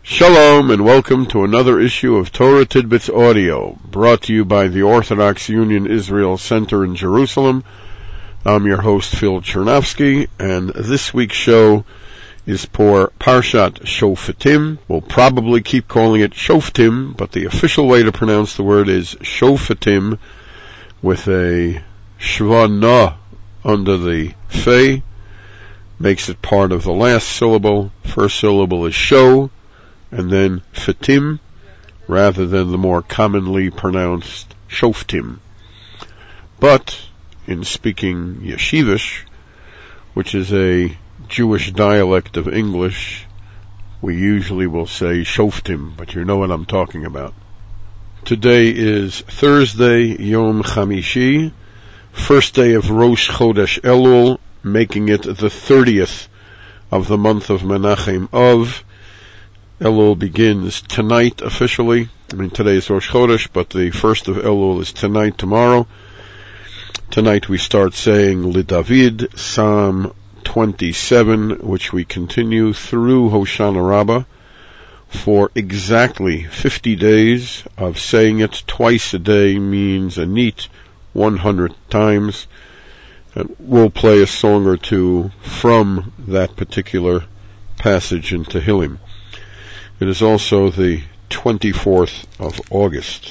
Shalom and welcome to another issue of Torah Tidbits Audio, brought to you by the Orthodox Union Israel Center in Jerusalem. I'm your host Phil Chernovsky, and this week's show is for Parshat Shoftim. We'll probably keep calling it Shoftim, but the official way to pronounce the word is Shoftim with a shvana under the fe. Makes it part of the last syllable. First syllable is sho, and then Fatim, rather than the more commonly pronounced Shoftim. But in speaking Yeshivish, which is a Jewish dialect of English, we usually will say Shoftim, but you know what I'm talking about. Today is Thursday, Yom Chamishi, first day of Rosh Chodesh Elul, making it the 30th of the month of Menachem Av. Elul begins tonight officially. Today is Rosh Chodesh, but the first of Elul is tonight, tomorrow. Tonight we start saying LeDavid, Psalm 27, which we continue through Hoshana Rabbah for exactly 50 days of saying it twice a day means a neat 100 times. And we'll play a song or two from that particular passage in Tehillim. It is also the 24th of August.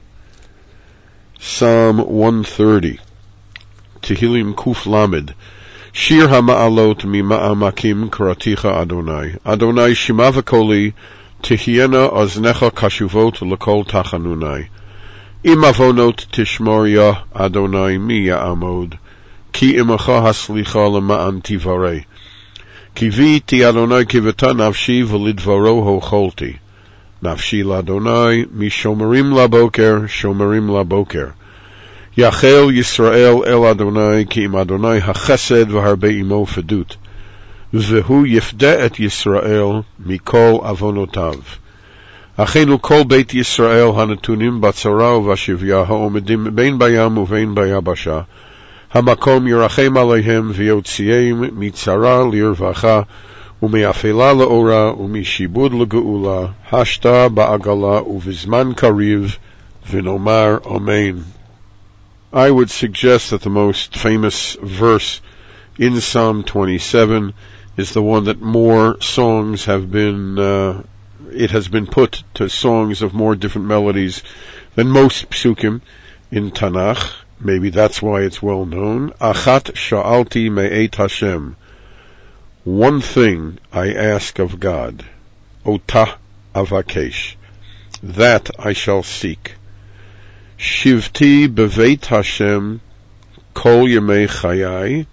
Psalm 130, Tehillim Kuf Lamed. Shir HaMa'alot Mima'amakim Karaticha Adonai. Adonai Shema V'koli, Tihiena Oznecha Kashuvot L'kol Tachanunai. Im Avonot Tishmor Adonai Mi Ya'amod. Ki Imacha Haslicha L'ma'an Tivarei. Kiviti Adonai kiveta nafshi v'lidvaro hocholti. Nafshi l'Adonai mishomerim laboker, shomerim laboker. Yachel Yisrael el Adonai ki im Adonai hachesed v'harbe imo fedut. V'hu yifde et Yisrael mikol avonotav. Achenu kol beit Yisrael hanatunim batzara uvashivya ha'omedim bein bayam uvein bayabasha. Hamakom Yerachem Alehem V'yotziim Mitzara Lirvacha Ume'afela Le'ora U'mishibud Le'geula Hashta Ba'agala U'vizman Kariv V'nomar Amen. I would suggest that the most famous verse in Psalm 27 is the one that more songs have been, it has been put to songs of more different melodies than most psukim in Tanakh. Maybe that's why it's well known. Achat sha'alti me'et Hashem. One thing I ask of God. Ota avakesh. That I shall seek. Shivti beveit Hashem kol yemei chayai.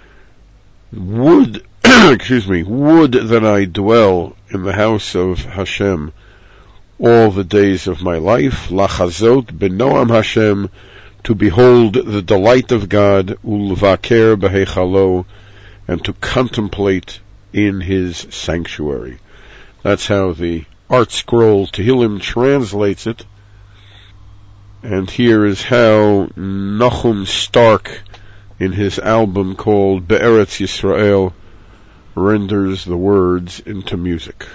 Would that I dwell in the house of Hashem all the days of my life. Lachazot benoam Hashem. To behold the delight of God, ulvaker behechalo, and to contemplate in His sanctuary. That's how the Art Scroll Tehillim translates it. And here is how Nachum Stark, in his album called Be'eretz Yisrael, renders the words into music.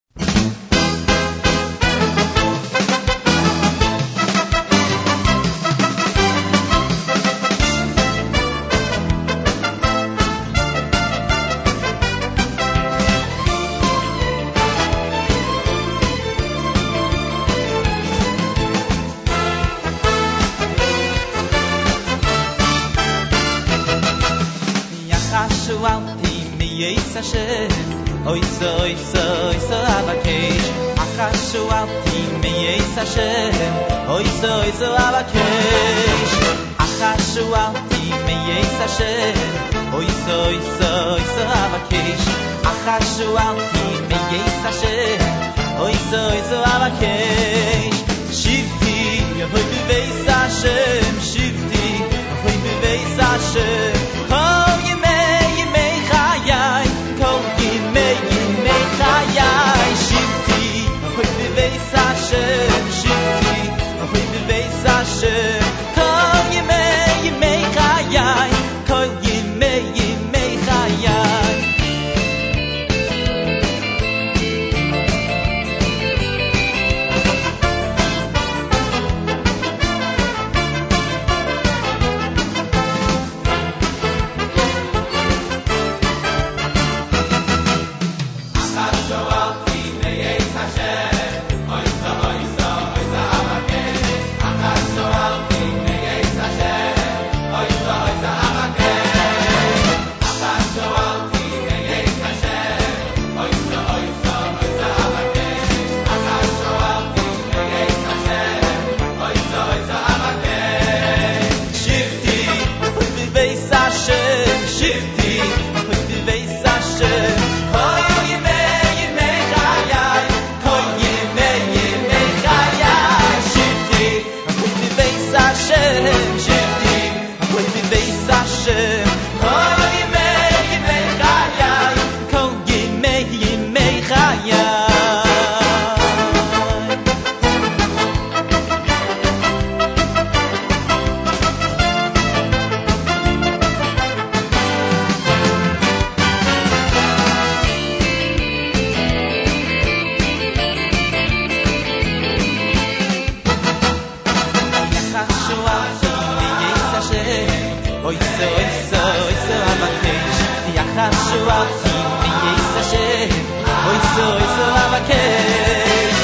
Oy so avakesh achashu alti meyes Hashem Oy so avakesh achashu alti meyes Hashem Oy so avakesh achashu alti meyes Hashem Oy so avakesh shivti hoy beis Hashem shivti hoy beis Hashem אבקש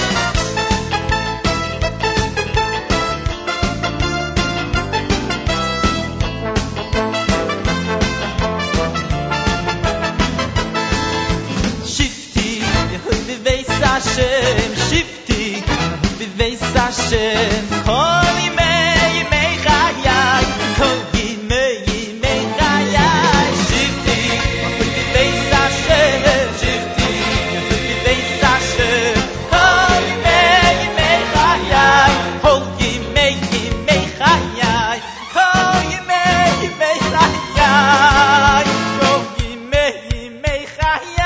שבתי יהוי בבייס השם שבתי בבייס השם כל ימי חיי כל ימי חיי שבתי יהוי בבייס השם שבתי יהוי בבייס השם כל ימי חיי כל ימי חיי כל ימי חיי כל ימי חיי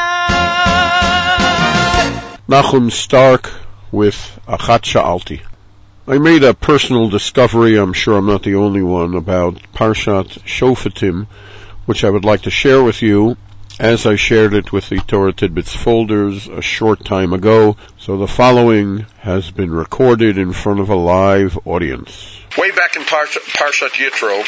Nachum Stark with Achat Sha'alti. I made a personal discovery, I'm sure I'm not the only one, about Parshat Shofatim, which I would like to share with you as I shared it with the Torah Tidbits folders a short time ago. So the following has been recorded in front of a live audience. Way back in Parshat Yitro,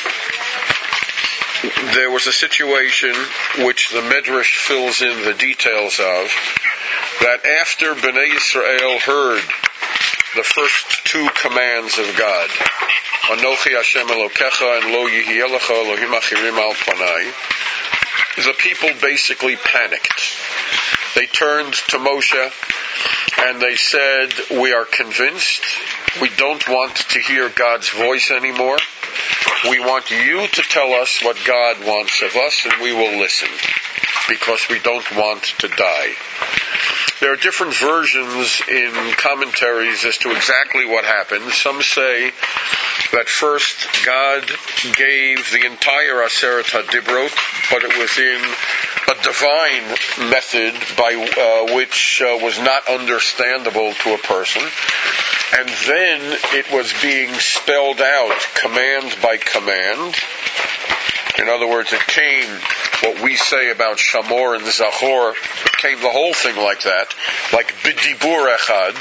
there was a situation which the Medrash fills in the details of, that after Bnei Yisrael heard the first two commands of God, Anochi Hashem Elokecha and Lo Yehielecha Elohim Achirim Al Panai, the people basically panicked. They turned to Moshe and they said, we are convinced we don't want to hear God's voice anymore. We want you to tell us what God wants of us and we will listen, because we don't want to die. There are different versions in commentaries as to exactly what happened. Some say that first God gave the entire Aseret HaDibrot, but it was in a divine method by which was not understandable to a person. And then it was being spelled out command by command. In other words, it came, what we say about Shamor and Zachor, it came the whole thing like that, like B'dibur Echad,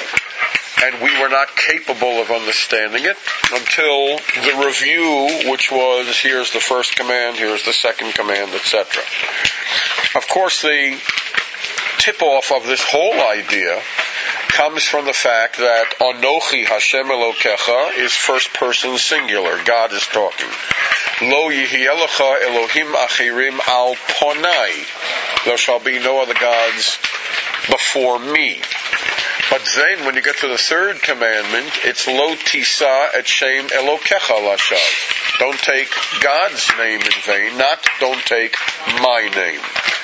and we were not capable of understanding it until the review, which was, here's the first command, here's the second command, etc. Of course, the tip-off of this whole idea comes from the fact that Anochi Hashem Elokecha is first person singular. God is talking. Lo Yehielecha Elohim Achirim Al Ponai. There shall be no other gods before me. But then when you get to the third commandment, it's Lo Tisa Et Shem Elokecha Lashav. Don't take God's name in vain, not don't take my name.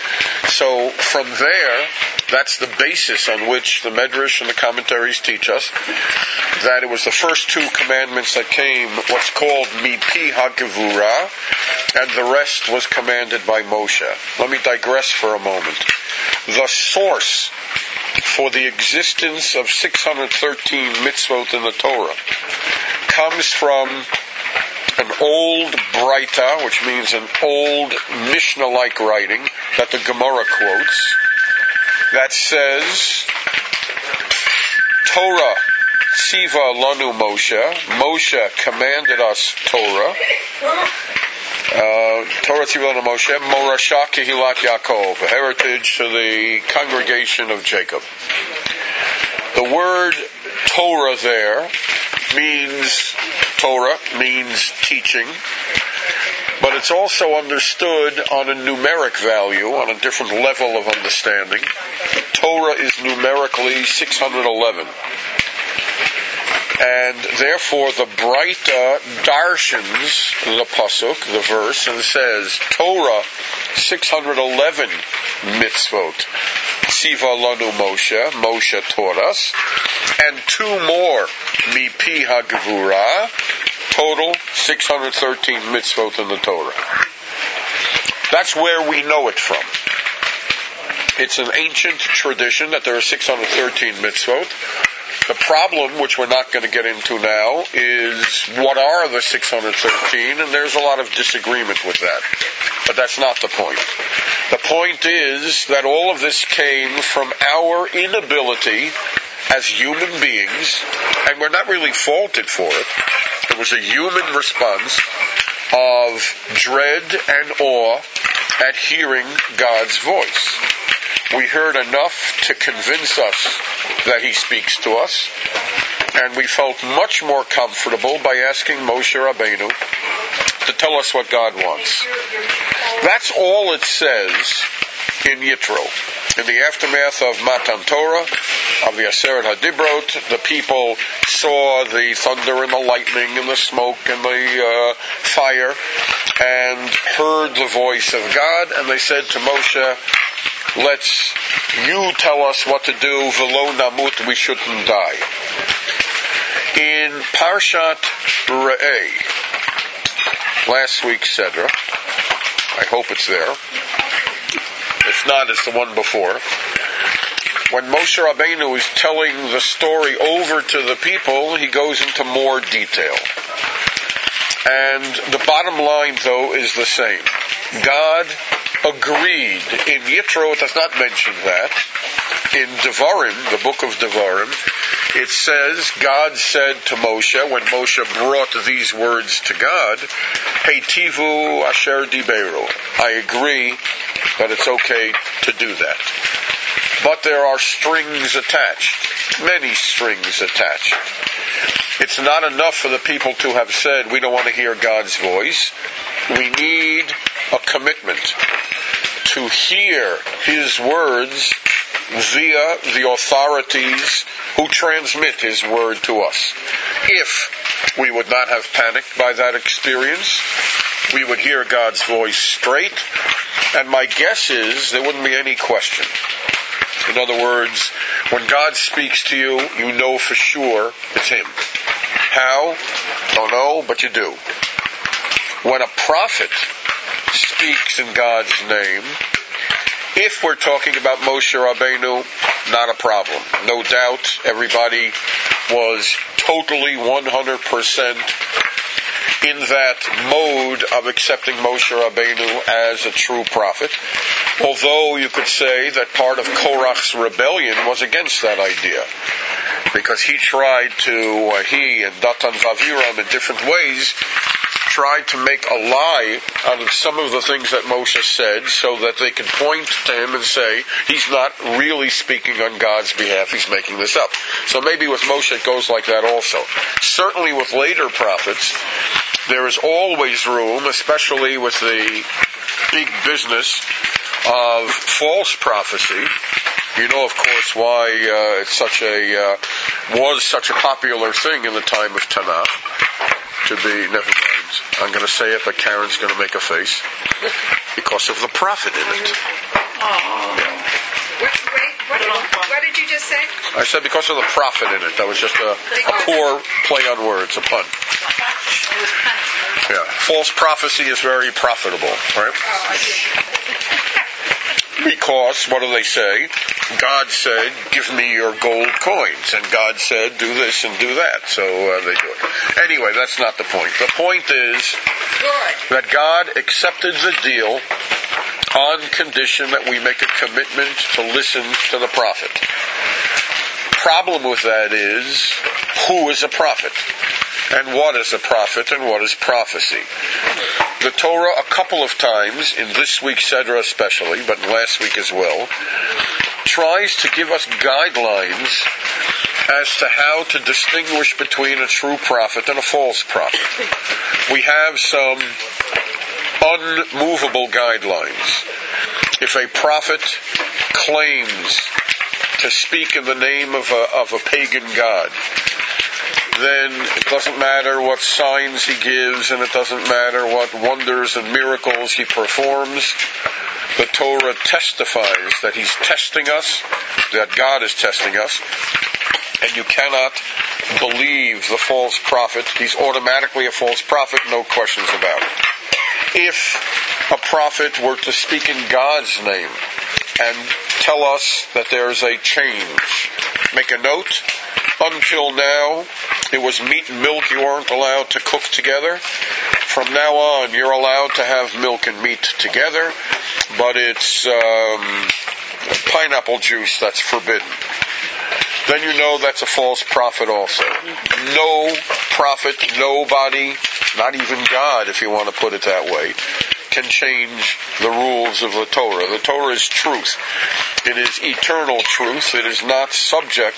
So from there, that's the basis on which the Medrash and the commentaries teach us that it was the first two commandments that came, what's called Mipi HaGevura, and the rest was commanded by Moshe. Let me digress for a moment. The source for the existence of 613 mitzvot in the Torah comes from an old Braita, which means an old Mishnah-like writing that the Gemara quotes, that says, Torah Tziva Lanu Moshe, Moshe commanded us Torah, Torah Tziva Lanu Moshe, Morasha Kehilat Yaakov, a heritage to the congregation of Jacob. The word Torah there means teaching, but it's also understood on a numeric value, on a different level of understanding. Torah is numerically 611. And therefore the Braita darshans the pasuk, the verse, and says, Torah 611 mitzvot. Tziva lanu Moshe, Moshe taught us, and two more, Mipi HaGevura, total 613 mitzvot in the Torah. That's where we know it from. It's an ancient tradition that there are 613 mitzvot. The problem, which we're not going to get into now, is what are the 613, and there's a lot of disagreement with that. But that's not the point. The point is that all of this came from our inability as human beings, and we're not really faulted for it. It was a human response of dread and awe at hearing God's voice. We heard enough to convince us that he speaks to us, and we felt much more comfortable by asking Moshe Rabbeinu to tell us what God wants. That's all it says in Yitro. In the aftermath of Matan Torah, of the Aseret HaDibrot, the people saw the thunder and the lightning and the smoke and the fire and heard the voice of God, and they said to Moshe, you tell us what to do, v'lo namut, we shouldn't die. In Parshat Re'eh, last week's Sedra, I hope it's there. If not, it's the one before. When Moshe Rabbeinu is telling the story over to the people, he goes into more detail. And the bottom line, though, is the same. God agreed. In Yitro, it does not mention that. In Devarim, the book of Devarim, it says, God said to Moshe, when Moshe brought these words to God, Heitivu asher diberu. I agree that it's okay to do that. But there are strings attached, many strings attached. It's not enough for the people to have said, we don't want to hear God's voice. We need a commitment to hear his words via the authorities who transmit his word to us. If we would not have panicked by that experience, we would hear God's voice straight, and my guess is there wouldn't be any question. In other words, when God speaks to you, you know for sure it's him. How? Don't know, but you do. When a prophet speaks in God's name, if we're talking about Moshe Rabbeinu, not a problem. No doubt everybody was totally 100% in that mode of accepting Moshe Rabbeinu as a true prophet. Although you could say that part of Korach's rebellion was against that idea. Because he and Datan Vaviram in different ways, tried to make a lie out of some of the things that Moshe said so that they could point to him and say, he's not really speaking on God's behalf, he's making this up. So maybe with Moshe it goes like that also. Certainly with later prophets, there is always room, especially with the big business of false prophecy. You know, of course, why it's was such a popular thing in the time of Tanakh. Never mind. I'm going to say it, but Karen's going to make a face. Because of the prophet in it. Yeah. What did you just say? I said because of the prophet in it. That was just a poor play on words, a pun. Yeah. False prophecy is very profitable, right? Because, what do they say? God said, give me your gold coins. And God said, do this and do that. So they do it. Anyway, that's not the point. The point is that God accepted the deal on condition that we make a commitment to listen to the prophet. Problem with that is, who is a prophet? And what is a prophet and what is prophecy? The Torah, a couple of times, in this week's Sedra especially, but in last week as well, tries to give us guidelines as to how to distinguish between a true prophet and a false prophet. We have some unmovable guidelines. If a prophet claims to speak in the name of a pagan god, then it doesn't matter what signs he gives, and it doesn't matter what wonders and miracles he performs. The Torah testifies that he's testing us, that God is testing us, and you cannot believe the false prophet. He's automatically a false prophet, no questions about it. If a prophet were to speak in God's name and tell us that there's a change, make a note. Until now, it was meat and milk you weren't allowed to cook together. From now on, you're allowed to have milk and meat together, but it's pineapple juice that's forbidden. Then you know that's a false prophet also. No prophet, nobody, not even God, if you want to put it that way, can change the rules of the Torah. The Torah is truth. It is eternal truth. It is not subject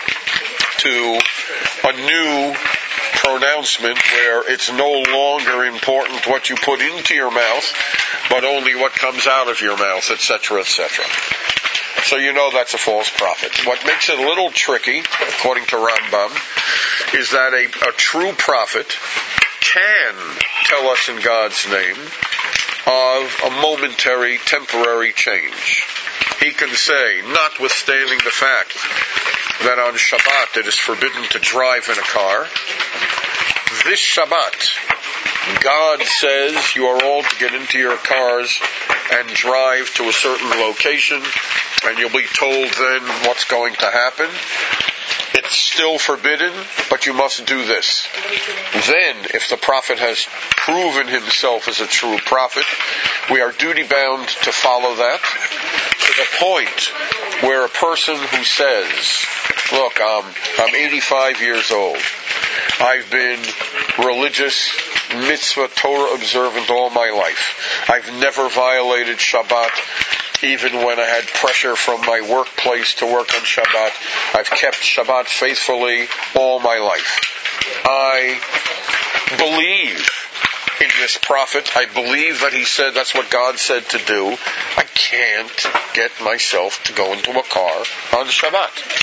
to a new pronouncement where it's no longer important what you put into your mouth, but only what comes out of your mouth, etc., etc. So you know that's a false prophet. What makes it a little tricky, according to Rambam, is that a true prophet can tell us in God's name of a momentary, temporary change. He can say, notwithstanding the fact that on Shabbat it is forbidden to drive in a car, this Shabbat, God says you are all to get into your cars and drive to a certain location, and you'll be told then what's going to happen. It's still forbidden, but you must do this. Then, if the prophet has proven himself as a true prophet, we are duty-bound to follow that, to the point where a person who says, look, I'm 85 years old. I've been religious, mitzvah, Torah observant all my life. I've never violated Shabbat, even when I had pressure from my workplace to work on Shabbat. I've kept Shabbat faithfully all my life. I believe in this prophet. I believe that he said that's what God said to do. I can't get myself to go into a car on Shabbat.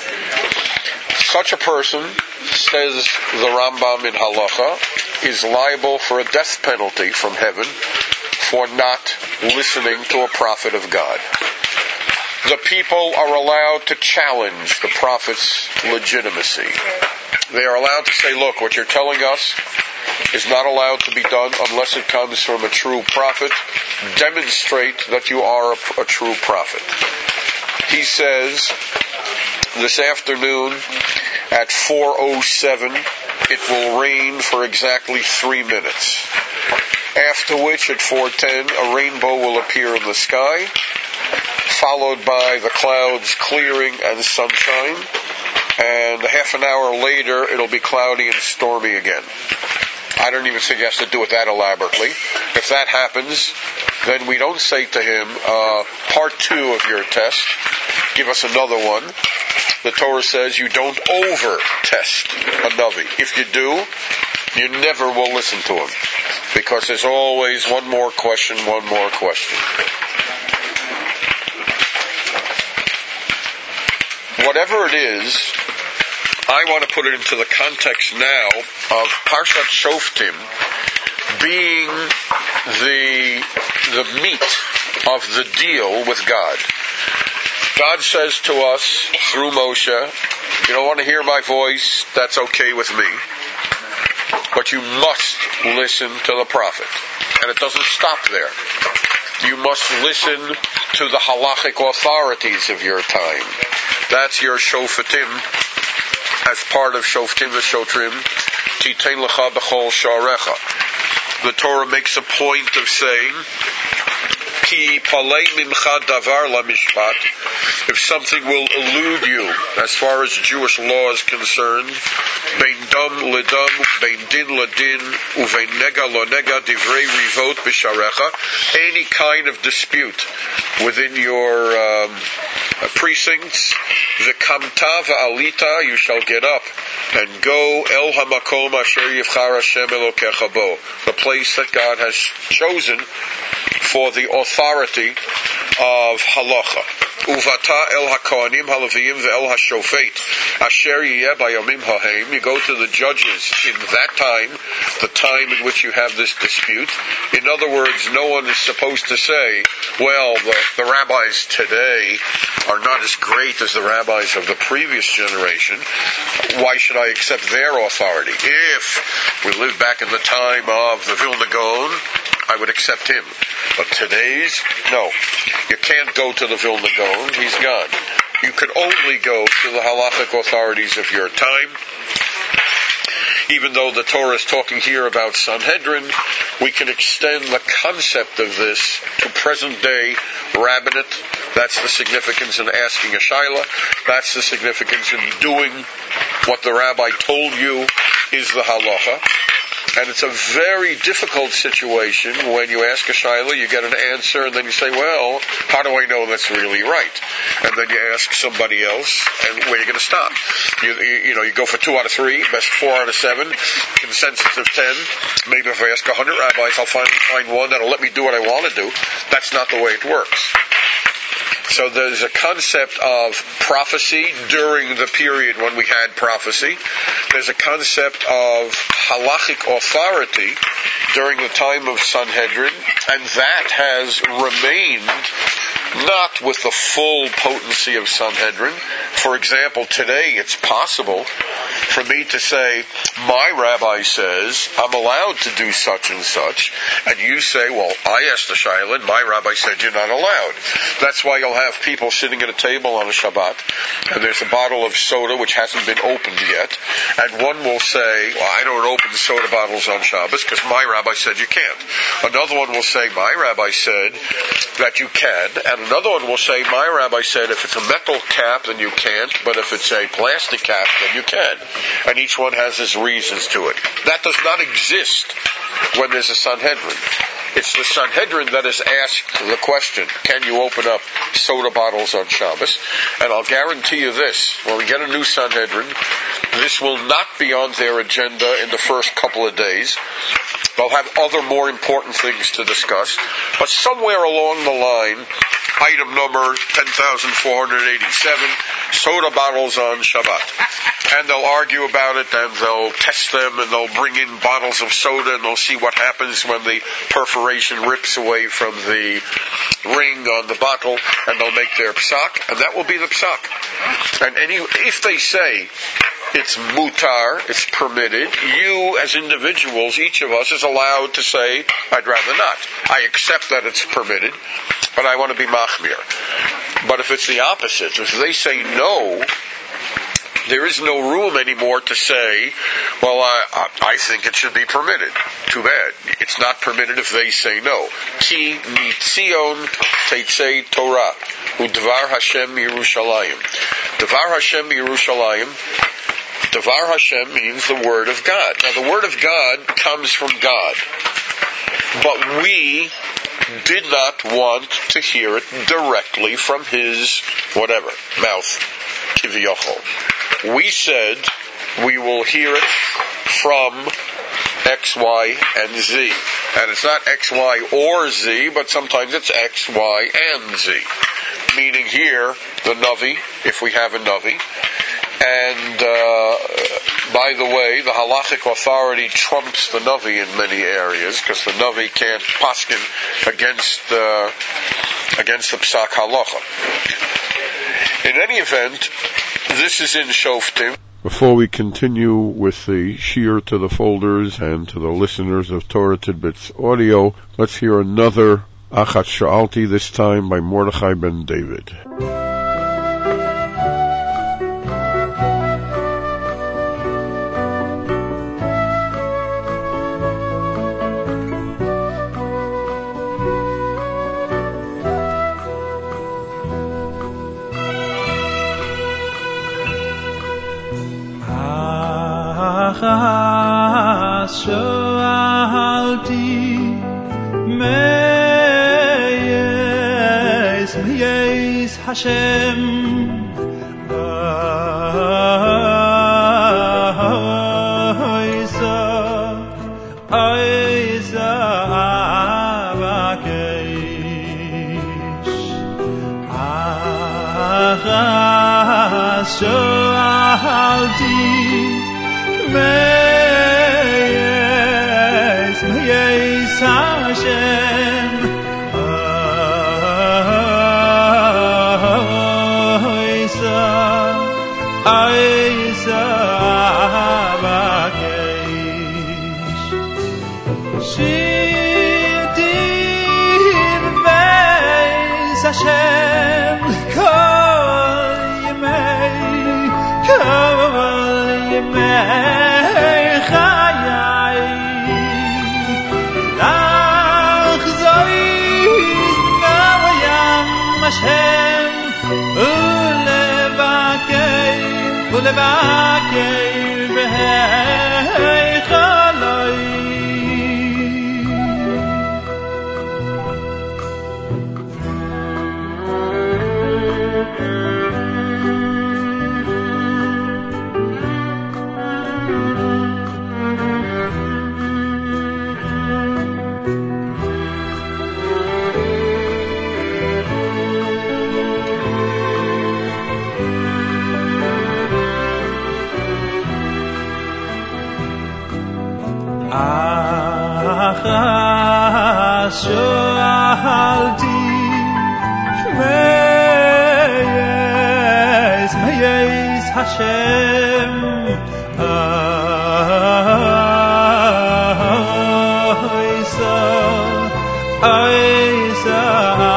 Such a person, says the Rambam in Halacha, is liable for a death penalty from heaven for not listening to a prophet of God. The people are allowed to challenge the prophet's legitimacy. They are allowed to say, look, what you're telling us is not allowed to be done unless it comes from a true prophet. Demonstrate that you are a true prophet. He says, this afternoon at 4:07, it will rain for exactly 3 minutes. After which, at 4:10, a rainbow will appear in the sky, followed by the clouds clearing and sunshine, and a half an hour later, it'll be cloudy and stormy again. I don't even think he has to do it that elaborately. If that happens, then we don't say to him, part 2 of your test, give us another one. The Torah says you don't over-test a Navi. If you do, you never will listen to him. Because there's always one more question. Whatever it is, I want to put it into the context now of Parshat Shoftim being the meat of the deal with God. God says to us through Moshe, you don't want to hear my voice, that's okay with me. But you must listen to the prophet. And it doesn't stop there. You must listen to the halachic authorities of your time. That's your Shoftim. As part of Shoftim v'Shotrim, Titein lecha b'chol sha'arecha. The Torah makes a point of saying, Ki palei mimcha davar lamishpat. If something will elude you, as far as Jewish law is concerned, bein dam ledam, bein din ledin, uvein nega lo nega, divrei rivot b'sharecha, any kind of dispute within your precincts, v'kamta v'alita, you shall get up and go el hamakom asher yivchar Hashem elokecha bo, the place that God has chosen for the authority of halacha. Uvata el hakohanim halaviyim ve'el hashofet asher yiyeh bayomim hahem. You go to the judges in that time, the time in which you have this dispute. In other words, no one is supposed to say, well, the rabbis today are not as great as the rabbis of the previous generation. Why should I accept their authority? If we live back in the time of the Vilna Gaon, I would accept him. But today's, no. You can't go to the Vilna Gaon. He's gone. You can only go to the halachic authorities of your time. Even though the Torah is talking here about Sanhedrin, we can extend the concept of this to present-day rabbinate. That's the significance in asking a shaila. That's the significance in doing what the rabbi told you is the halacha. And it's a very difficult situation when you ask a shaila, you get an answer, and then you say, well, how do I know that's really right? And then you ask somebody else, and where are you going to stop? You go for 2 out of 3, best 4 out of 7, consensus of 10. Maybe if I ask 100 rabbis, I'll finally find one that'll let me do what I want to do. That's not the way it works. So there's a concept of prophecy during the period when we had prophecy. There's a concept of halachic authority during the time of Sanhedrin, and that has remained not with the full potency of Sanhedrin. For example, today it's possible for me to say, my rabbi says I'm allowed to do such and such, and you say, well, I asked the shaila, and my rabbi said you're not allowed. That's why you'll have people sitting at a table on a Shabbat, and there's a bottle of soda which hasn't been opened yet, and one will say, well, I don't open soda bottles on Shabbos because my rabbi said you can't. Another one will say, my rabbi said that you can, and another one will say, my rabbi said if it's a metal cap then you can't, but if it's a plastic cap then you can. And each one has his reasons to it. That does not exist when there's a Sanhedrin. It's the Sanhedrin that has asked the question, can you open up soda bottles on Shabbos? And I'll guarantee you this, when we get a new Sanhedrin, this will not be on their agenda in the first couple of days. They'll have other more important things to discuss. But somewhere along the line, item number 10,487, soda bottles on Shabbat. And they'll argue about it, and they'll test them, and they'll bring in bottles of soda, and they'll see what happens when the perforation rips away from the ring on the bottle, and they'll make their psak, and that will be the psak. And if they say it's mutar, it's permitted, you as individuals, each of us is allowed to say, I'd rather not. I accept that it's permitted, but I want to be machmir. But if it's the opposite, if they say no, there is no room anymore to say, well, I think it should be permitted. Too bad. It's not permitted if they say no. Ki mitzion teitzei Torah, udvar Hashem Yerushalayim. Dvar Hashem Yerushalayim. Dvar Hashem means the Word of God. Now, the Word of God comes from God. But we did not want to hear it directly from His whatever, mouth, kiviyachol. We said we will hear it from X, Y, and Z. And it's not X, Y, or Z, but sometimes it's X, Y, and Z. Meaning here, the Navi, if we have a Navi. And by the way, the halachic authority trumps the Navi in many areas, because the Navi can't paskin against the Psak Halacha. In any event, this is in Shoftim. Before we continue with the shir to the folders and to the listeners of Torah Tidbits audio, let's hear another Achat Sha'alti, this time by Mordechai ben David. Hashem Oisa Avakesh Achashalti Meyes Hashem Oisa Avakesh Shidin Beis Hashem Kol Yemei Chayai Lach Zois Navayam Hashem Ulevakei Behei Chaloi שאלתי מייס השם אייסה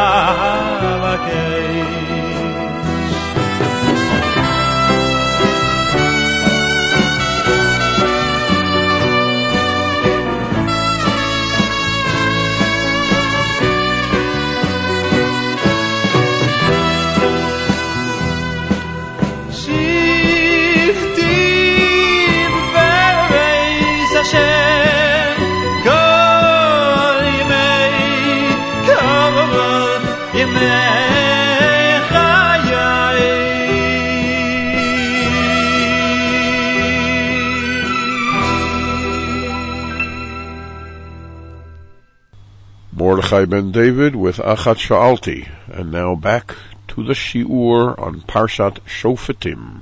Mordechai ben David with Achat Sha'alti. And now back to the Shi'ur on Parshat Shoftim.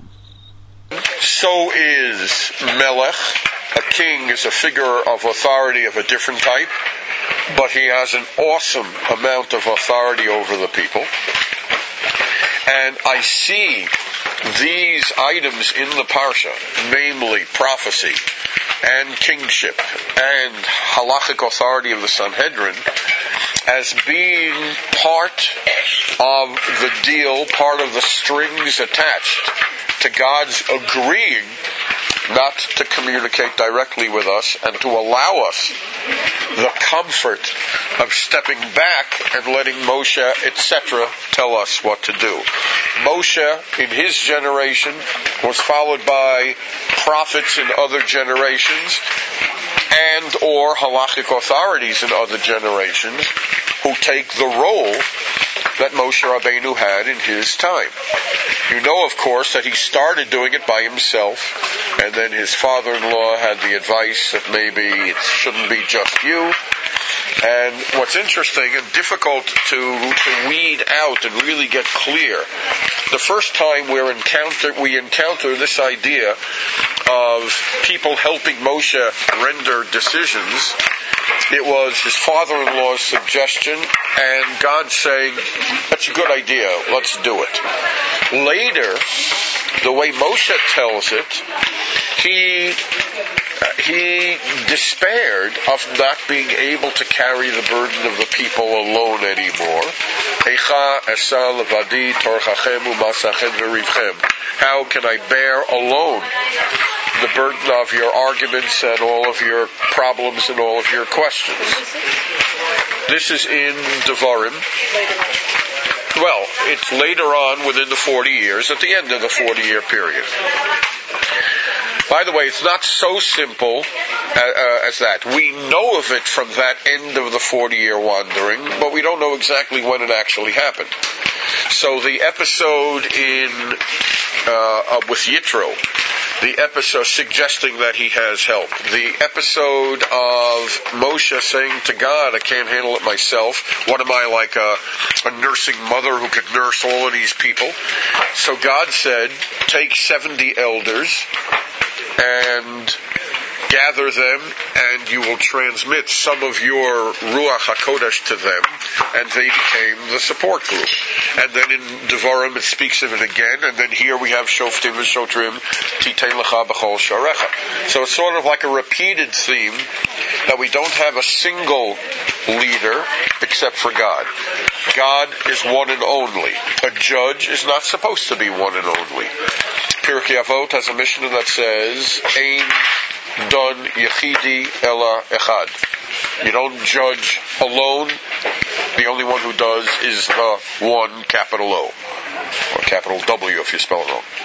So is Melech. A king is a figure of authority of a different type, but he has an awesome amount of authority over the people. And I see these items in the Parsha, namely prophecy and kingship and halachic authority of the Sanhedrin, as being part of the deal, part of the strings attached to God's agreeing not to communicate directly with us and to allow us the comfort of stepping back and letting Moshe, etc., tell us what to do. Moshe, in his generation, was followed by prophets in other generations and or halachic authorities in other generations who take the role that Moshe Rabbeinu had in his time. You know, of course, that he started doing it by himself, and then his father-in-law had the advice that maybe it shouldn't be just you. And what's interesting and difficult to weed out and really get clear, the first time we encounter this idea of people helping Moshe render decisions, it was his father-in-law's suggestion and God saying, that's a good idea, let's do it. Later, the way Moshe tells it, he despaired of not being able to carry the burden of the people alone anymore. How can I bear alone the burden of your arguments and all of your problems and all of your questions? This is in Devarim. Well, it's later on within the 40 years, at the end of the 40-year period. By the way, it's not so simple as that. We know of it from that end of the 40-year wandering, but we don't know exactly when it actually happened. So the episode with Yitro, the episode suggesting that he has help, the episode of Moshe saying to God, I can't handle it myself. What am I, like a nursing mother who could nurse all of these people? So God said, take 70 elders and gather them, and you will transmit some of your Ruach HaKodesh to them, and they became the support group. And then in Devarim it speaks of it again, and then here we have Shoftim and Shotrim, Titei Lecha B'chol Sharecha. So it's sort of like a repeated theme that we don't have a single leader except for God. God is one and only. A judge is not supposed to be one and only. Pirkei Avot has a Mishnah that says, Ein Don Yechidi Ela Echad. You don't judge alone. The only one who does is the one, capital O. Or capital W if you spell it wrong.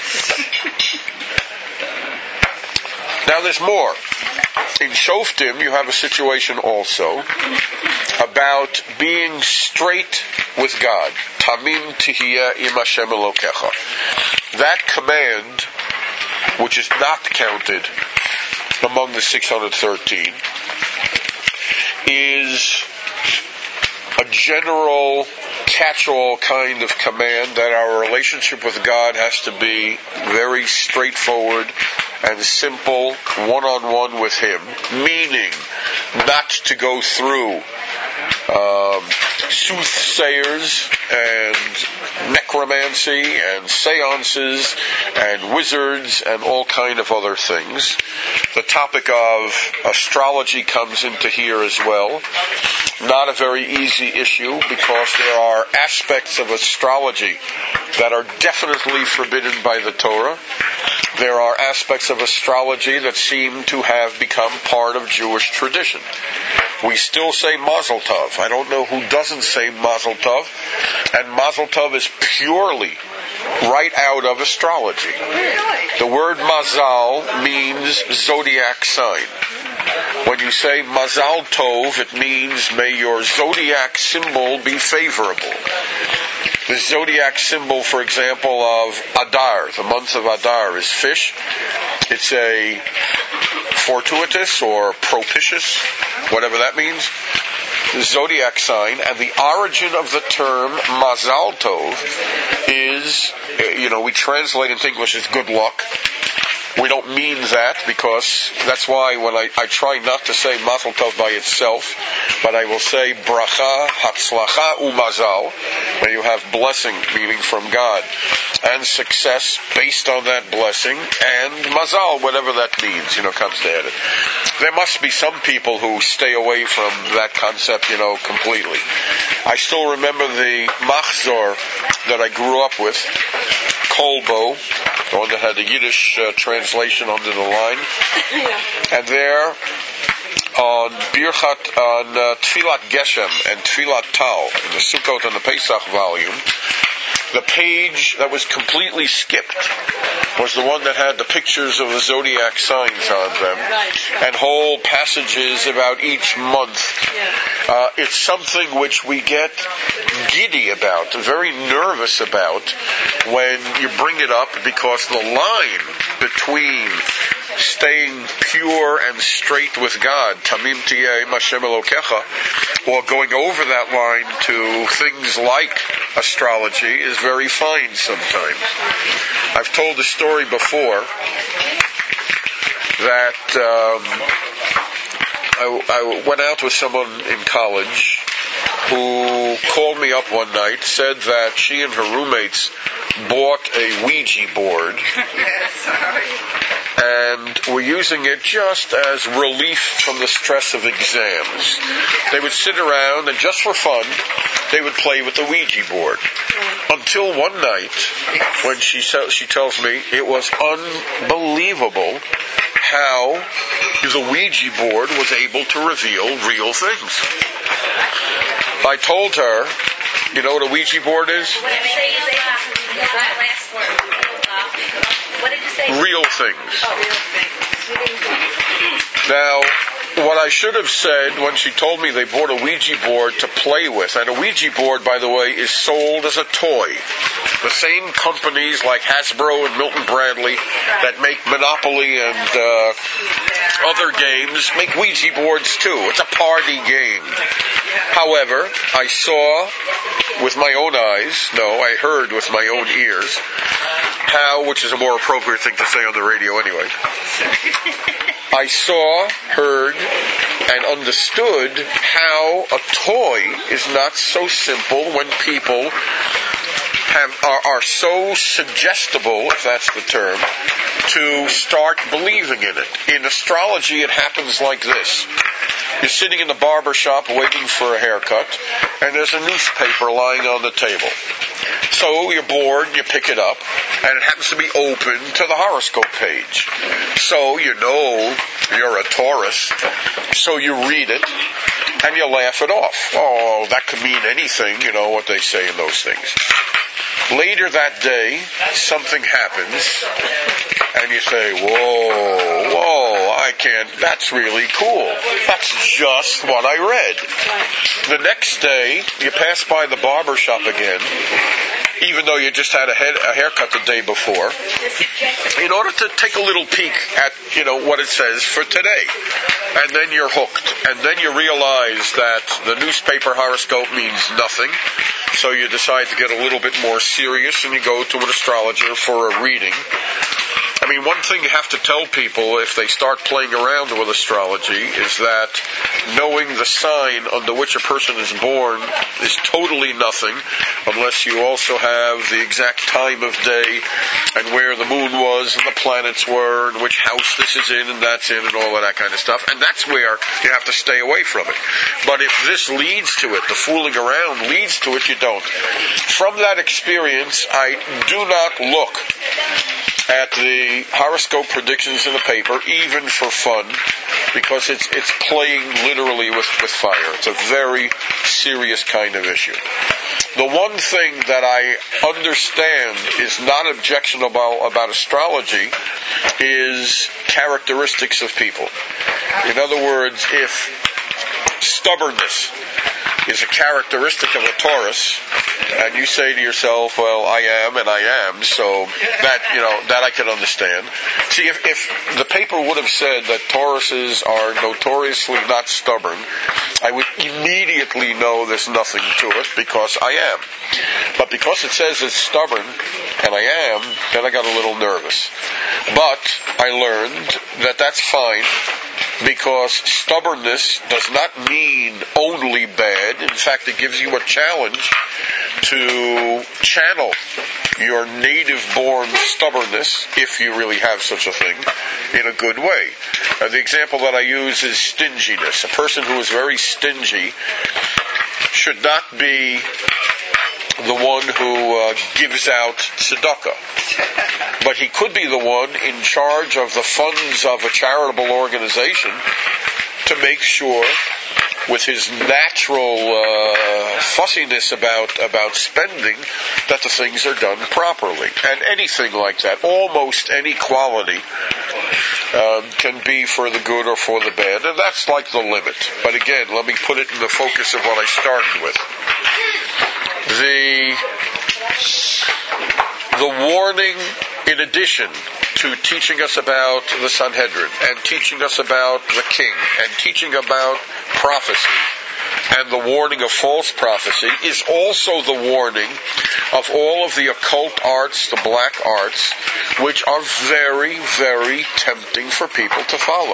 Now there's more. In Shoftim you have a situation also about being straight with God. Tamim Tihiyah Im Hashem Elokecha. That command, which is not counted among the 613, is a general catch-all kind of command that our relationship with God has to be very straightforward and simple, one-on-one with Him. Meaning not to go through soothsayers and necromancy and seances and wizards and all kind of other things. The topic of astrology comes into here as well. Not a very easy issue because there are aspects of astrology that are definitely forbidden by the Torah. There are aspects of astrology that seem to have become part of Jewish tradition. We still say Mazel Tov. I don't know who doesn't say Mazel Tov. And Mazel Tov is purely right out of astrology. The word Mazal means zodiac sign. When you say Mazal Tov, it means may your zodiac symbol be favorable. The zodiac symbol, for example, of Adar, the month of Adar, is fish. It's a fortuitous or propitious, whatever that means, zodiac sign. And the origin of the term Mazal Tov is, we translate into English as good luck. We don't mean that because that's why when I try not to say Mazel Tov by itself, but I will say Bracha, Hatzlacha, Umazal, when you have blessing, meaning from God, and success based on that blessing, and Mazal, whatever that means, comes to it. There must be some people who stay away from that concept, completely. I still remember the Machzor that I grew up with, Kolbo, the one that had the Yiddish translation under the line. And there, on Birchat, on Tfilat Geshem and Tfilat Tal, in the Sukkot and the Pesach volume, the page that was completely skipped was the one that had the pictures of the zodiac signs on them and whole passages about each month. It's something which we get giddy about, very nervous about when you bring it up, because the line between staying pure and straight with God, Tamim Tiyeh Hashem Elokecha, or going over that line to things like astrology is very fine sometimes. I've told the story before that I went out with someone in college who called me up one night, said that she and her roommates bought a Ouija board and were using it just as relief from the stress of exams. They would sit around and just for fun, they would play with the Ouija board. Until one night, when she tells me it was unbelievable how the Ouija board was able to reveal real things. I told her, you know what a Ouija board is? What did you say? Real things. Oh, real things. Now, what I should have said when she told me they bought a Ouija board to play with, and a Ouija board, by the way, is sold as a toy. The same companies like Hasbro and Milton Bradley that make Monopoly and other games make Ouija boards too. It's a party game. However, I saw with my own eyes, I heard with my own ears, how, which is a more appropriate thing to say on the radio anyway, I saw, heard, and understood how a toy is not so simple when people are so suggestible, if that's the term, to start believing in it. In astrology, it happens like this. You're sitting in the barber shop waiting for a haircut, and there's a newspaper lying on the table. So you're bored, you pick it up, and it happens to be open to the horoscope page. So you know you're a Taurus, so you read it, and you laugh it off. Oh, that could mean anything, what they say in those things. Later that day, something happens, and you say, whoa, I can't, that's really cool. That's just what I read. The next day, you pass by the barber shop again, even though you just had a haircut the day before, in order to take a little peek at, what it says for today. And then you're hooked. And then you realize that the newspaper horoscope means nothing. So you decide to get a little bit more serious and you go to an astrologer for a reading. I mean, one thing you have to tell people if they start playing around with astrology is that knowing the sign under which a person is born is totally nothing unless you also have the exact time of day and where the moon was and the planets were and which house this is in and that's in and all of that kind of stuff. And that's where you have to stay away from it. But if this leads to it, the fooling around leads to it, you don't. From that experience, I do not look at the horoscope predictions in the paper, even for fun, because it's playing literally with fire. It's a very serious kind of issue. The one thing that I understand is not objectionable about astrology is characteristics of people. In other words, if stubbornness is a characteristic of a Taurus, and you say to yourself, well, I am and I am, so that I can understand. See, if the paper would have said that Tauruses are notoriously not stubborn, I would immediately know there's nothing to it because I am. But because it says it's stubborn, and I am, then I got a little nervous. But I learned that that's fine, because stubbornness does not mean only bad. In fact, it gives you a challenge to channel your native-born stubbornness, if you really have such a thing, in a good way. The example that I use is stinginess. A person who is very stingy should not be the one who gives out tzedakah. But he could be the one in charge of the funds of a charitable organization to make sure, with his natural fussiness about spending, that the things are done properly. And anything like that, almost any quality, can be for the good or for the bad. And that's like the limit. But again, let me put it in the focus of what I started with. The warning, in addition to teaching us about the Sanhedrin and teaching us about the king and teaching about prophecy and the warning of false prophecy, is also the warning of all of the occult arts, the black arts, which are very, very tempting for people to follow.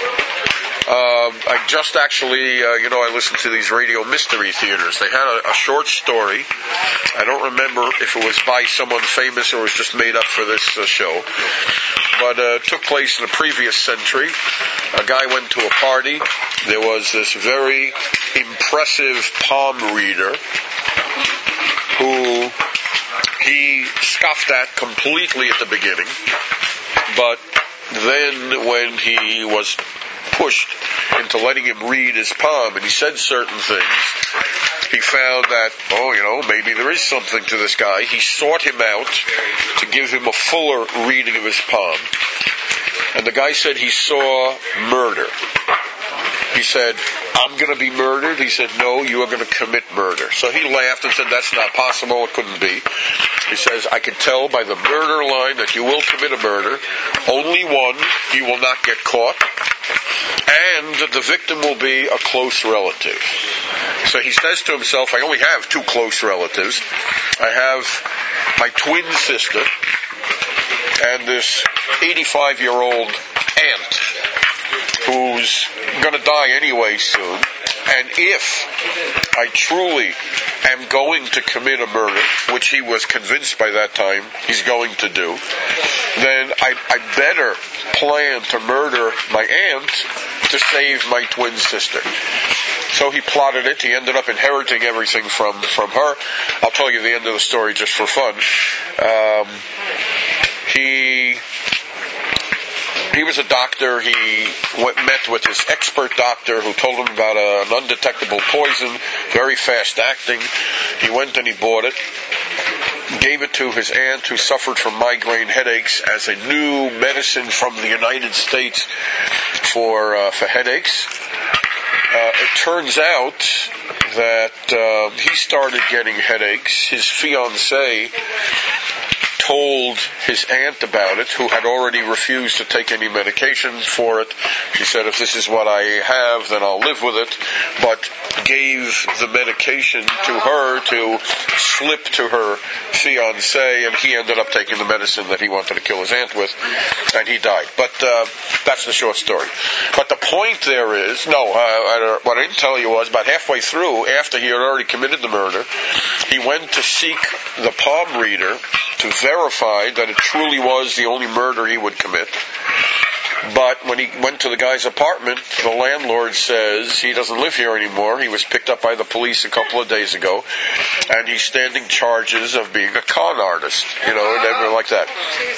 I just actually, I listen to these radio mystery theaters. They had a short story. I don't remember if it was by someone famous or was just made up for this show. But it took place in the previous century. A guy went to a party. There was this very impressive palm reader who he scoffed at completely at the beginning. But then when he was pushed into letting him read his palm, and he said certain things, he found that, maybe there is something to this guy. He sought him out to give him a fuller reading of his palm, and the guy said he saw murder. He said, I'm going to be murdered? He said, no, you are going to commit murder. So he laughed and said, that's not possible, it couldn't be. He says, I can tell by the murder line that you will commit a murder. Only one, you will not get caught, and the victim will be a close relative. So he says to himself, I only have two close relatives. I have my twin sister and this 85-year-old aunt who's going to die anyway soon. And if I truly am going to commit a murder, which he was convinced by that time he's going to do, then I better plan to murder my aunt to save my twin sister. So he plotted it. He ended up inheriting everything from her. I'll tell you the end of the story just for fun. He was a doctor. He met with his expert doctor who told him about an undetectable poison, very fast acting. He went and he bought it, gave it to his aunt who suffered from migraine headaches as a new medicine from the United States for headaches. It turns out that he started getting headaches. His fiancée told his aunt about it, who had already refused to take any medication for it. She said, if this is what I have, then I'll live with it, but gave the medication to her to slip to her fiancé, and he ended up taking the medicine that he wanted to kill his aunt with, and he died. But that's the short story. But the point there is, what I didn't tell you was, about halfway through, after he had already committed the murder, he went to seek the palm reader to verify that it truly was the only murder he would commit. But when he went to the guy's apartment, the landlord says he doesn't live here anymore. He was picked up by the police a couple of days ago, and he's standing charges of being a con artist, and everything like that.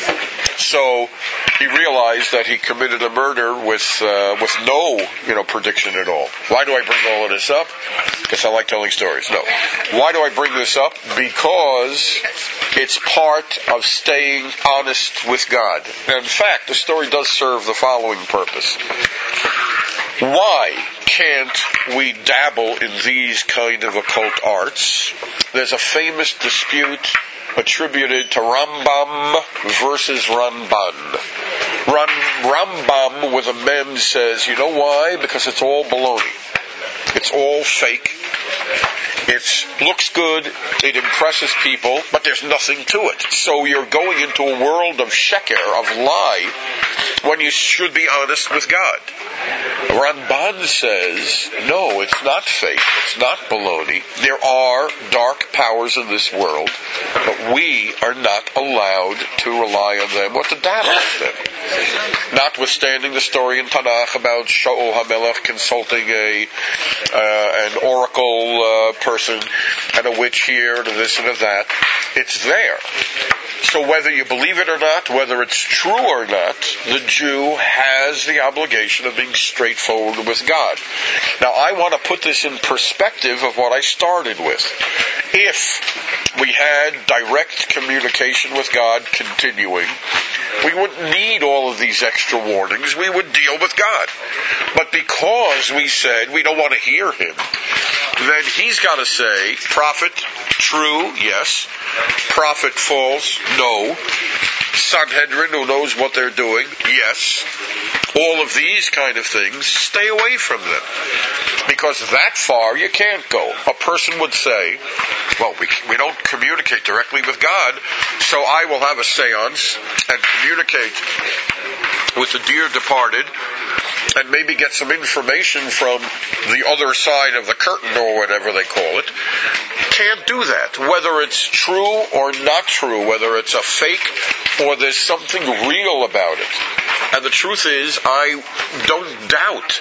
So he realized that he committed a murder with no, prediction at all. Why do I bring all of this up? Because I like telling stories. No. Why do I bring this up? Because it's part of staying honest with God. And in fact, the story does serve the following purpose. Why can't we dabble in these kind of occult arts? There's a famous dispute attributed to Rambam versus Ramban. Rambam with a mem says, you know why? Because it's all baloney. It's all fake. It looks good, it impresses people, but there's nothing to it. So you're going into a world of sheker, of lie, when you should be honest with God. Ramban says, no, it's not fake, it's not baloney. There are dark powers in this world, but we are not allowed to rely on them or to dabble with them. Notwithstanding the story in Tanakh about Shaul HaMelech consulting an oracle person and a witch here and this and that, it's there. So whether you believe it or not, whether it's true or not, the Jew has the obligation of being straightforward with God. Now I want to put this in perspective of what I started with. If we had direct communication with God continuing, we wouldn't need all of these extra warnings. We would deal with God. But because we said we don't want to hear him, then he's got to say, prophet, true, yes. Prophet, false, no. Sanhedrin, who knows what they're doing, yes. All of these kind of things, stay away from them. Because that far you can't go. A person would say, well, we don't communicate directly with God, so I will have a seance and communicate with the dear departed and maybe get some information from the other side of the curtain or whatever they call it. Can't do that. Whether it's true or not true, whether it's a fake or there's something real about it. And the truth is, I don't doubt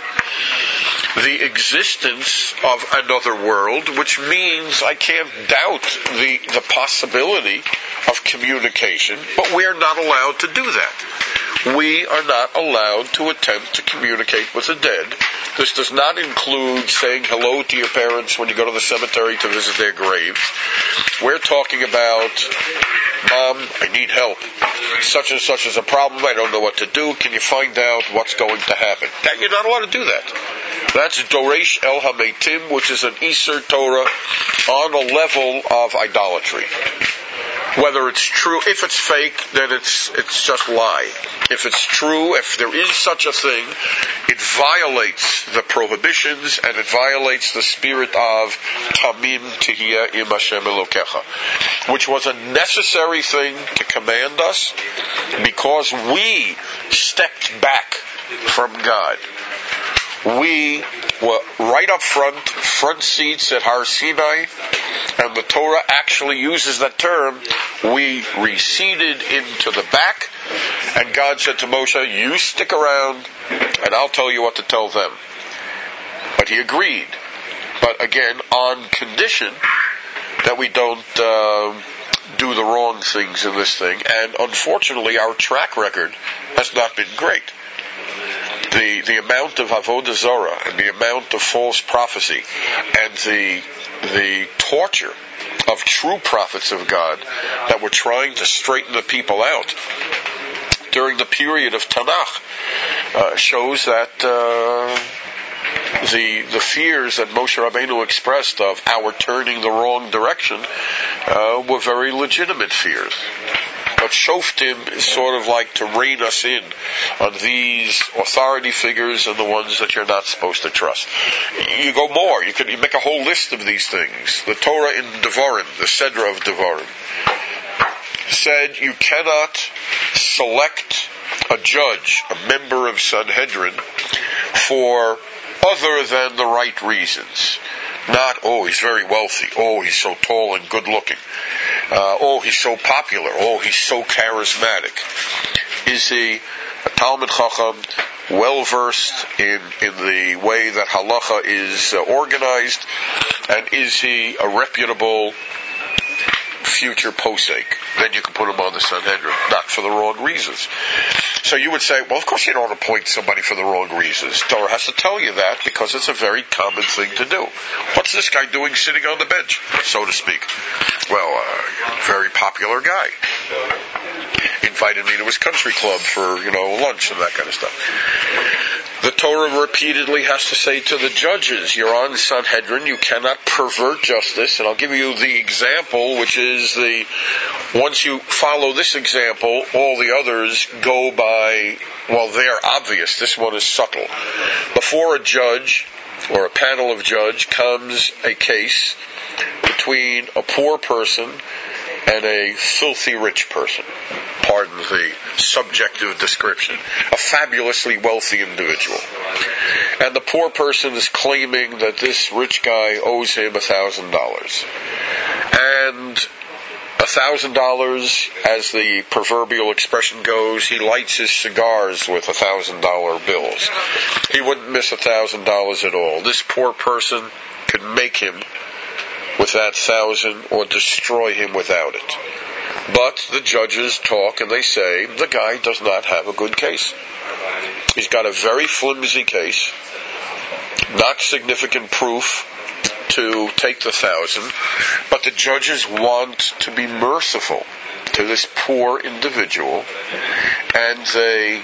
the existence of another world, which means I can't doubt the possibility of communication, but we're not allowed to do that. We are not allowed to attempt to communicate with the dead. This does not include saying hello to your parents when you go to the cemetery to visit their graves. We're talking about, Mom, I need help. Such and such is a problem. I don't know what to do. Can you find out what's going to happen? You're not allowed to do that. That's Doresh El HaMeitim, which is an Iser Torah on a level of idolatry. Whether it's true, if it's fake, then it's just lie. If it's true, if there is such a thing, it violates the prohibitions and it violates the spirit of Tamim Tehiyah Im Hashem Elokecha, which was a necessary thing to command us because we stepped back from God. We were right up front seats at Har Sinai, and the Torah actually uses that term. We receded into the back, and God said to Moshe, you stick around, and I'll tell you what to tell them. But he agreed. But again, on condition that we don't do the wrong things in this thing, and unfortunately our track record has not been great. The amount of Avodah Zarah and the amount of false prophecy and the torture of true prophets of God that were trying to straighten the people out during the period of Tanakh shows that the fears that Moshe Rabbeinu expressed of our turning the wrong direction were very legitimate fears. But shoftim is sort of like to rein us in on these authority figures and the ones that you're not supposed to trust. You go more. You make a whole list of these things. The Torah in Devarim, the Sedra of Devarim, said you cannot select a judge, a member of Sanhedrin, for other than the right reasons. Not, oh, he's very wealthy. Oh, he's so tall and good looking. Oh, he's so popular. Oh, he's so charismatic. Is he a Talmid Chacham, well versed in the way that halacha is organized? And is he a reputable future posek? Then you can put him on the Sanhedrin, not for the wrong reasons. So you would say, well, of course you don't appoint somebody for the wrong reasons. Torah has to tell you that because it's a very common thing to do. What's this guy doing sitting on the bench, so to speak? Well, very popular guy. Invited me to his country club for, lunch and that kind of stuff. The Torah repeatedly has to say to the judges, you're on Sanhedrin, you cannot pervert justice. And I'll give you the example, which is once you follow this example, all the others go by, well, they're obvious. This one is subtle. Before a judge or a panel of judge comes a case between a poor person and a filthy rich person. Pardon the subjective description. A fabulously wealthy individual. And the poor person is claiming that this rich guy owes him $1,000. And $1,000, as the proverbial expression goes, he lights his cigars with $1,000 bills. He wouldn't miss $1,000 at all. This poor person could make him with that 1,000 or destroy him without it. But the judges talk and they say the guy does not have a good case. He's got a very flimsy case, not significant proof to take the 1,000, but the judges want to be merciful to this poor individual, and they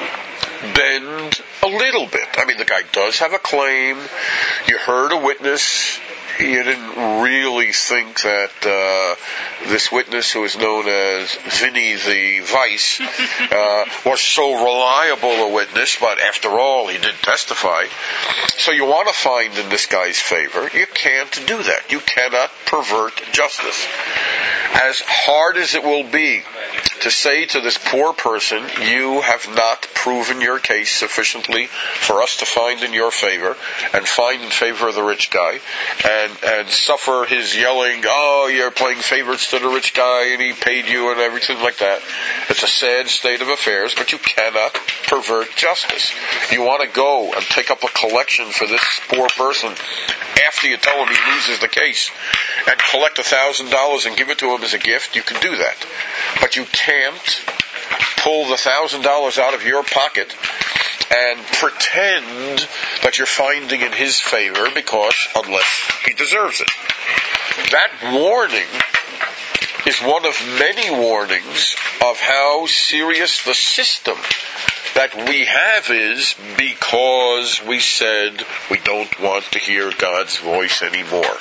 bend a little bit. I mean, the guy does have a claim. You heard a witness. You didn't really think that this witness, who is known as Vinny the Vice, was so reliable a witness, but after all, he did testify. So you want to find in this guy's favor. You can't do that. You cannot pervert justice. As hard as it will be to say to this poor person, you have not proven your case sufficiently for us to find in your favor, and find in favor of the rich guy, and suffer his yelling, oh, you're playing favorites to the rich guy, and he paid you, and everything like that. It's a sad state of affairs, but you cannot pervert justice. You want to go and take up a collection for this poor person after you tell him he loses the case, and collect $1,000 and give it to him as a gift. You can do that. But you can't pull the $1,000 out of your pocket and pretend that you're finding in his favor, because unless he deserves it. That warning is one of many warnings of how serious the system that we have is, because we said we don't want to hear God's voice anymore.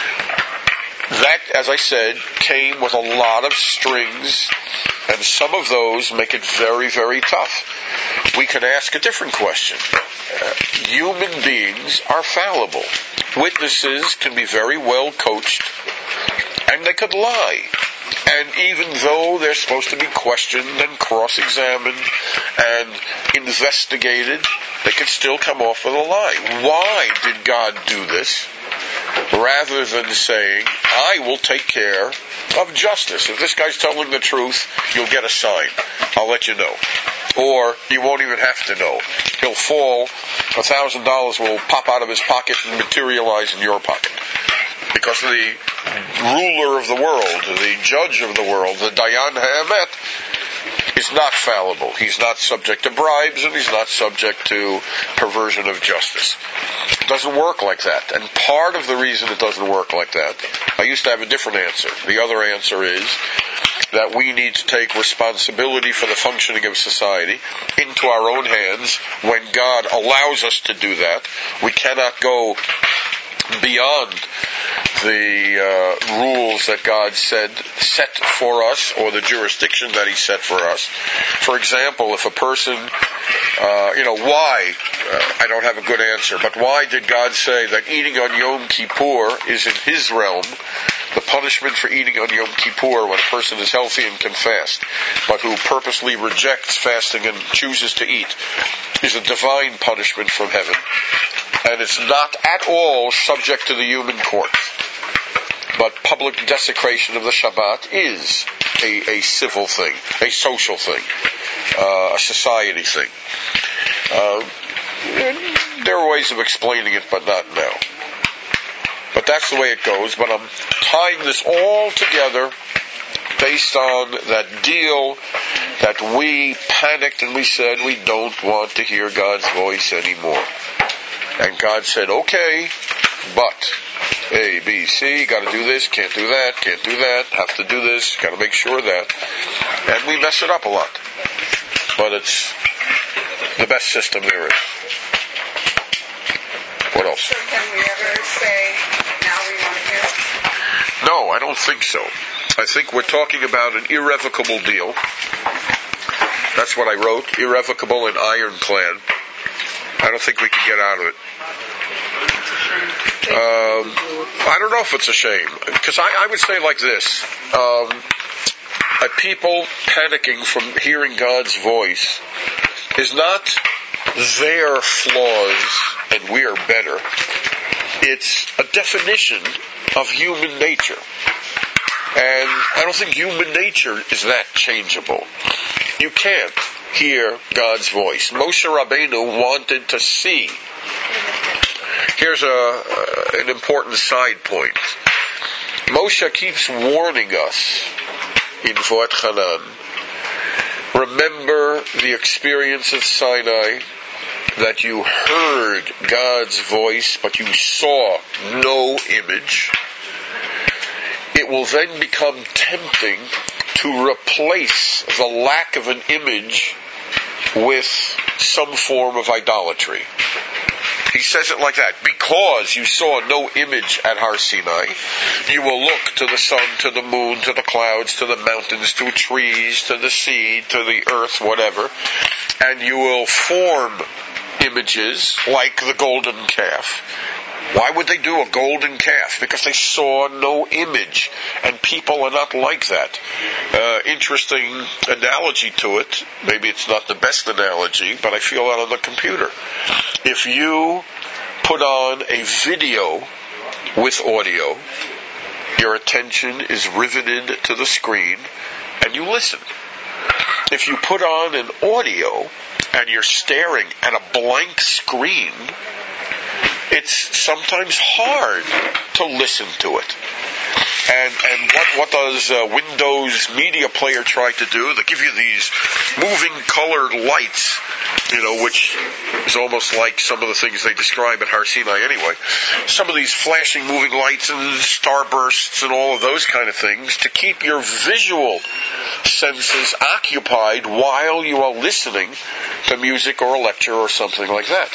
That, as I said, came with a lot of strings, and some of those make it very, very tough. We can ask a different question. Human beings are fallible. Witnesses can be very well coached, and they could lie. And even though they're supposed to be questioned and cross-examined and investigated, they could still come off with a lie. Why did God do this? Rather than saying, I will take care of justice. If this guy's telling the truth, you'll get a sign. I'll let you know. Or you won't even have to know. He'll fall, $1,000 will pop out of his pocket and materialize in your pocket. Because the ruler of the world, the judge of the world, the Dayan Ha'emet, is not fallible. He's not subject to bribes, and he's not subject to perversion of justice. It doesn't work like that. And part of the reason it doesn't work like that, I used to have a different answer. The other answer is that we need to take responsibility for the functioning of society into our own hands. When God allows us to do that, we cannot go beyond the rules that God set for us, or the jurisdiction that He set for us. For example, if a person, why? I don't have a good answer, but why did God say that eating on Yom Kippur is in His realm? The punishment for eating on Yom Kippur, when a person is healthy and can fast, but who purposely rejects fasting and chooses to eat, is a divine punishment from heaven. And it's not at all subject to the human court. But public desecration of the Shabbat is a civil thing, a social thing, a society thing. There are ways of explaining it, but not now. But that's the way it goes. But I'm tying this all together based on that deal that we panicked and we said we don't want to hear God's voice anymore. And God said, okay, but A, B, C, got to do this, can't do that, have to do this, got to make sure that. And we mess it up a lot. But it's the best system there is. What else? So can we ever say, now we want to hear? No, I don't think so. I think we're talking about an irrevocable deal. That's what I wrote, irrevocable and ironclad. I don't think we can get out of it. I don't know if it's a shame, because I would say like this, people panicking from hearing God's voice is not their flaws and we are better. It's a definition of human nature. And I don't think human nature is that changeable. You can't hear God's voice. Moshe Rabbeinu wanted to see. Here's an important side point. Moshe keeps warning us in Voat Hanan. Remember the experience at Sinai, that you heard God's voice, but you saw no image. It will then become tempting to replace the lack of an image with some form of idolatry. He says it like that. Because you saw no image at Har Sinai, you will look to the sun, to the moon, to the clouds, to the mountains, to trees, to the sea, to the earth, whatever, and you will form images like the golden calf. Why would they do a golden calf? Because they saw no image. And people are not like that. Interesting analogy to it. Maybe it's not the best analogy, but I feel that on the computer. If you put on a video with audio, your attention is riveted to the screen, and you listen. If you put on an audio, and you're staring at a blank screen, it's sometimes hard to listen to it. And what does Windows Media Player try to do? They give you these moving colored lights, which is almost like some of the things they describe at Har Sinai anyway. Some of these flashing moving lights and starbursts and all of those kind of things to keep your visual senses occupied while you are listening to music or a lecture or something like that.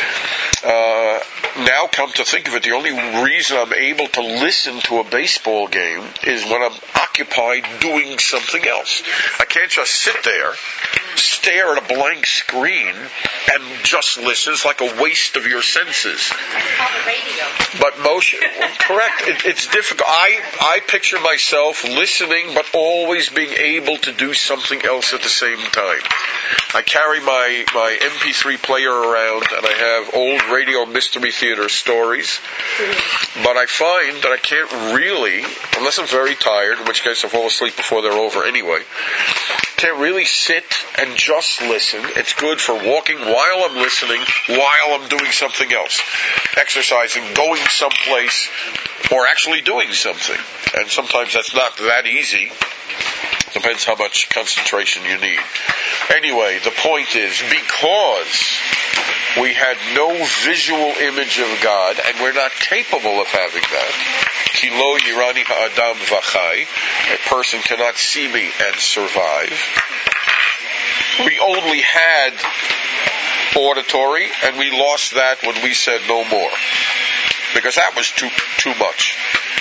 Now, come to think of it, the only reason I'm able to listen to a baseball game is when I'm occupied doing something else. I can't just sit there, stare at a blank screen, and just listen. It's like a waste of your senses. But correct, it's difficult. I picture myself listening, but always being able to do something else at the same time. I carry my MP3 player around, and I have old radio mystery theater stories, but I find that I can't really, unless I'm very tired, in which case I fall asleep before they're over anyway, can't really sit and just listen. It's good for walking while I'm listening, while I'm doing something else, exercising, going someplace, or actually doing something. And sometimes that's not that easy. Depends how much concentration you need. Anyway, the point is, because we had no visual image of God, and we're not capable of having that, Ki lo yirani ha'adam v'chai, a person cannot see me and survive. We only had auditory, and we lost that when we said no more, because that was too much.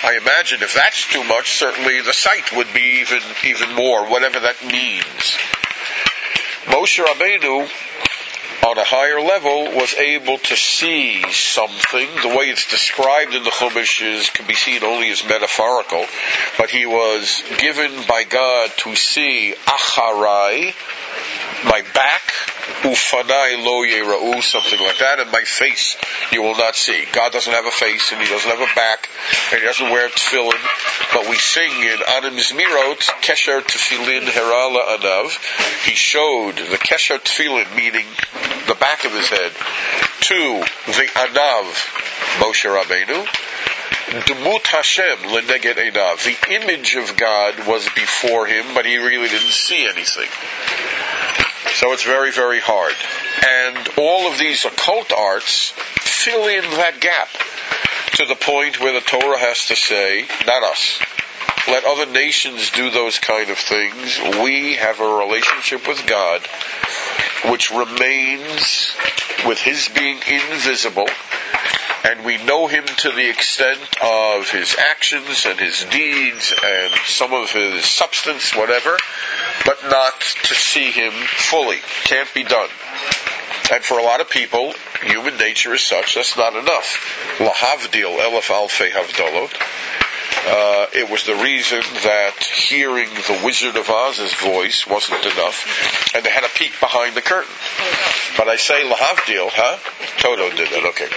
I imagine if that's too much, certainly the sight would be even more, whatever that means. Moshe Rabbeinu, on a higher level, was able to see something. The way it's described in the Chumash can be seen only as metaphorical, but he was given by God to see acharai, my back, ufanai lo yera'u, something like that, and my face you will not see. God doesn't have a face, and he doesn't have a back, and he doesn't wear tefillin, but we sing in Adam Zmirot, Kesher Tefillin Herala Anav. He showed the Kesher Tefillin, meaning the back of his head, to the Anav, Moshe Rabbeinu. Demut Hashem leneged einav. The image of God was before him, but he really didn't see anything. So it's very, very hard. And all of these occult arts fill in that gap to the point where the Torah has to say, not us. Let other nations do those kind of things. We have a relationship with God which remains with his being invisible, and we know him to the extent of his actions and his deeds and some of his substance, whatever, but not to see him fully. Can't be done. And for a lot of people, human nature is such, that's not enough. Lahavdil elef alfei havdolot. It was the reason that hearing the Wizard of Oz's voice wasn't enough, and they had to peek behind the curtain. But I say lahavdil, Toto did it, okay.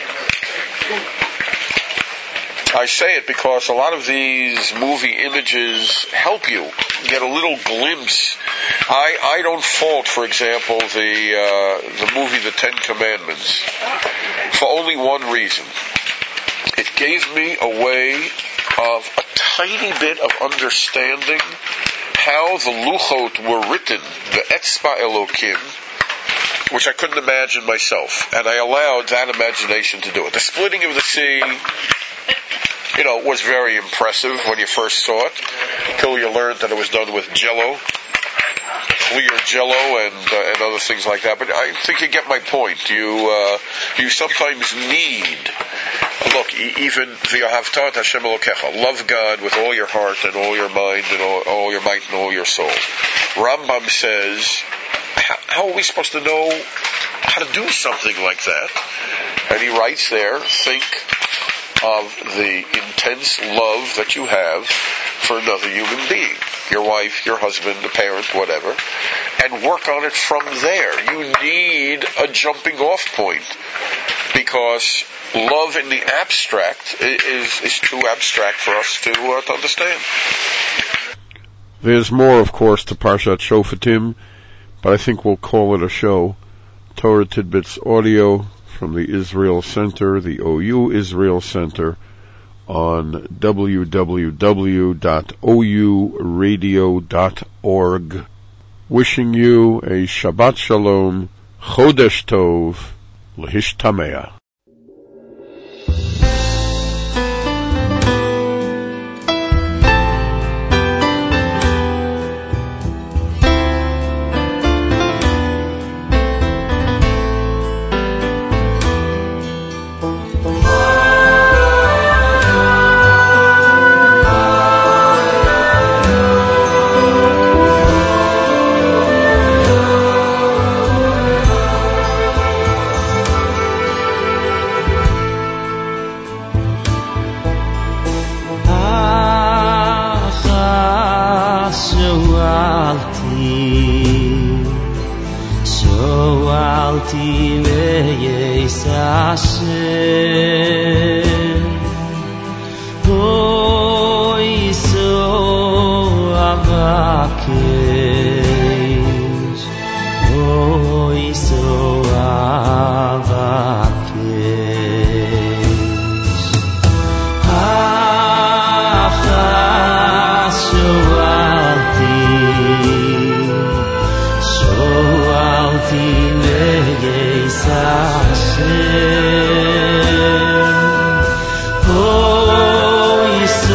I say it because a lot of these movie images help you get a little glimpse. I don't fault, for example, the movie The Ten Commandments for only one reason. It gave me a way of a tiny bit of understanding how the Luchot were written, the Etzba Elokim, which I couldn't imagine myself, and I allowed that imagination to do it. The splitting of the sea, was very impressive when you first saw it, till you learned that it was done with Jell-O, clear Jell-O, and other things like that. But I think you get my point. You sometimes need. Look, even v'ahavta Hashem Elokecha, love God with all your heart and all your mind and all your might and all your soul. Rambam says, how are we supposed to know how to do something like that? And he writes there, think of the intense love that you have for another human being, your wife, your husband, a parent, whatever, and work on it from there. You need a jumping off point, because love in the abstract is too abstract for us to understand. There's more, of course, to Parshat Shoftim, but I think we'll call it a show. Torah Tidbits Audio from the Israel Center, the OU Israel Center, on www.ouradio.org. Wishing you a Shabbat Shalom, Chodesh Tov, L'Hishtamea. Oh,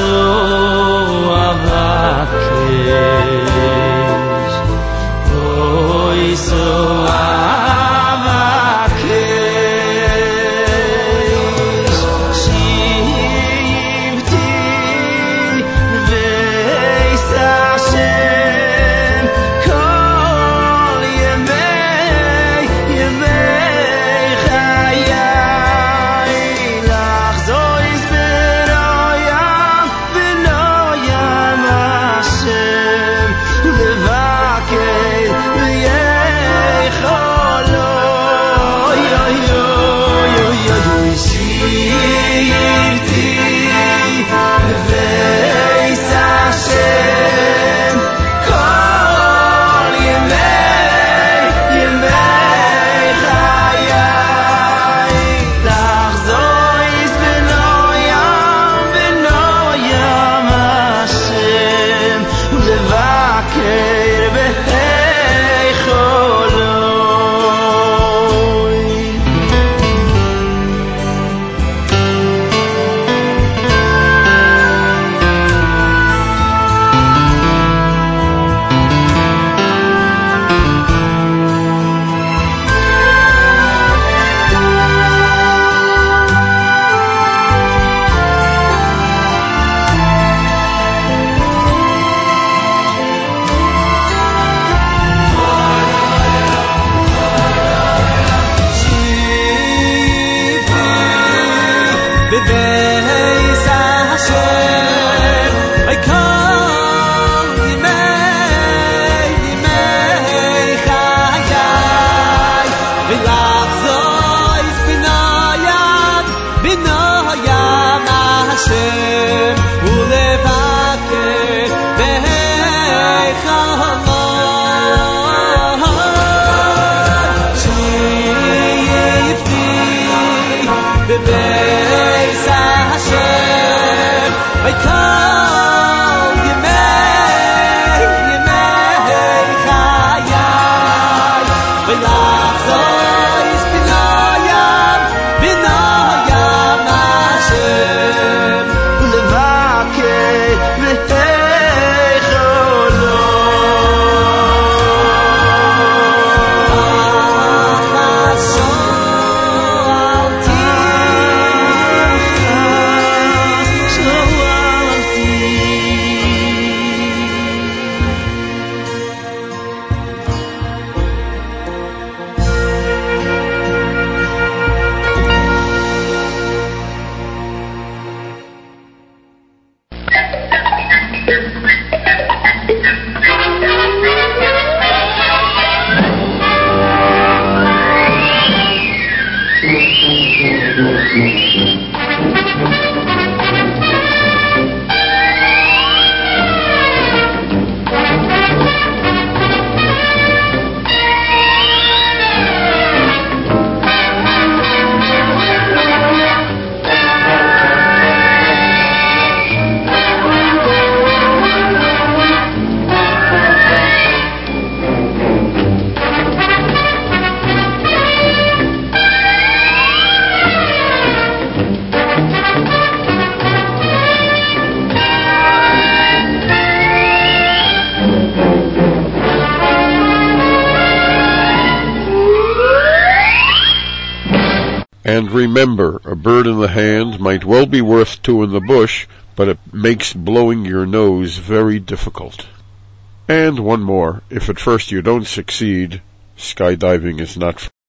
And remember, a bird in the hand might well be worth two in the bush, but it makes blowing your nose very difficult. And one more, if at first you don't succeed, skydiving is not